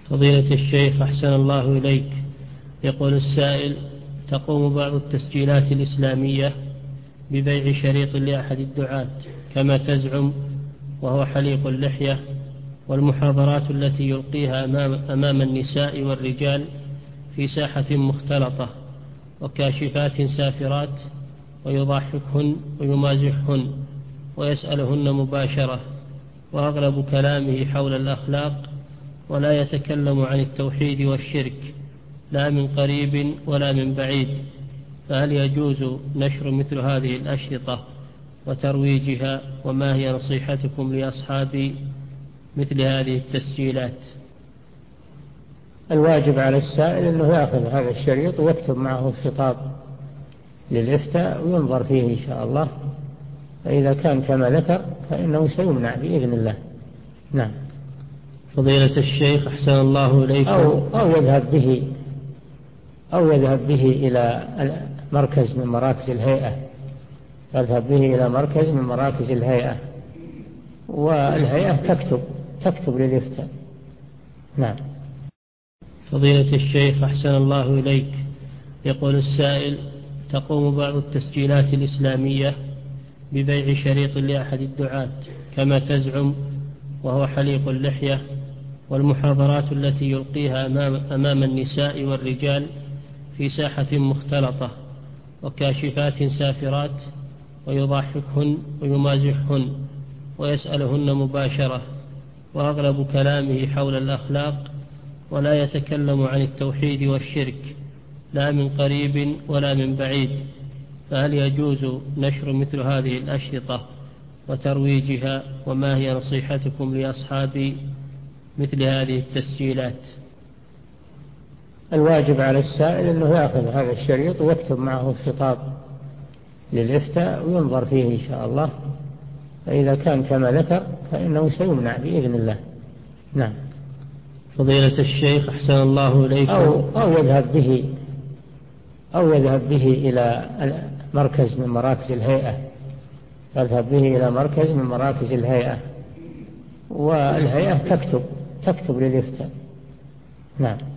فضيلة الشيخ أحسن الله إليك، يقول السائل: تقوم بعض التسجيلات الإسلامية ببيع شريط لأحد الدعاة كما تزعم، وهو حليق اللحية، والمحاضرات التي يلقيها أمام النساء والرجال في ساحة مختلطة، وكاشفات سافرات، ويضحكهن ويمازحهن ويسألهن مباشرة، وأغلب كلامه حول الأخلاق، ولا يتكلم عن التوحيد والشرك لا من قريب ولا من بعيد، فهل يجوز نشر مثل هذه الأشرطة وترويجها؟ وما هي نصيحتكم لأصحاب مثل هذه التسجيلات؟ الواجب على السائل أنه يأخذ هذا الشريط ويكتب معه الخطاب للإفتاء وينظر فيه إن شاء الله، فإذا كان كما ذكر فإنه سيمنع بإذن الله. نعم. فضيلة الشيخ أحسن الله إليكم، أو يذهب به إلى مركز من مراكز الهيئة، يذهب به إلى مركز من مراكز الهيئة، والهيئة تكتب للإفتاء. نعم. فضيلة الشيخ أحسن الله إليك، يقول السائل: تقوم بعض التسجيلات الإسلامية ببيع شريط لأحد الدعاة كما تزعم، وهو حليق اللحية، والمحاضرات التي يلقيها أمام النساء والرجال في ساحة مختلطة، وكاشفات سافرات، ويضحكهن ويمازحهن ويسألهن مباشرة، وأغلب كلامه حول الأخلاق، ولا يتكلم عن التوحيد والشرك لا من قريب ولا من بعيد، فهل يجوز نشر مثل هذه الأشرطة وترويجها؟ وما هي نصيحتكم لأصحاب مثل هذه التسجيلات؟ الواجب على السائل أنه يأخذ هذا الشريط ويكتب معه الخطاب للإفتاء وينظر فيه إن شاء الله، فإذا كان كما ذكر فإنه سيمنع بإذن الله. نعم. فضيلة الشيخ أحسن الله إليكم، أو يذهب به إلى مركز من مراكز الهيئة، يذهب به إلى مركز من مراكز الهيئة، والهيئة تكتب للإفتاء. نعم.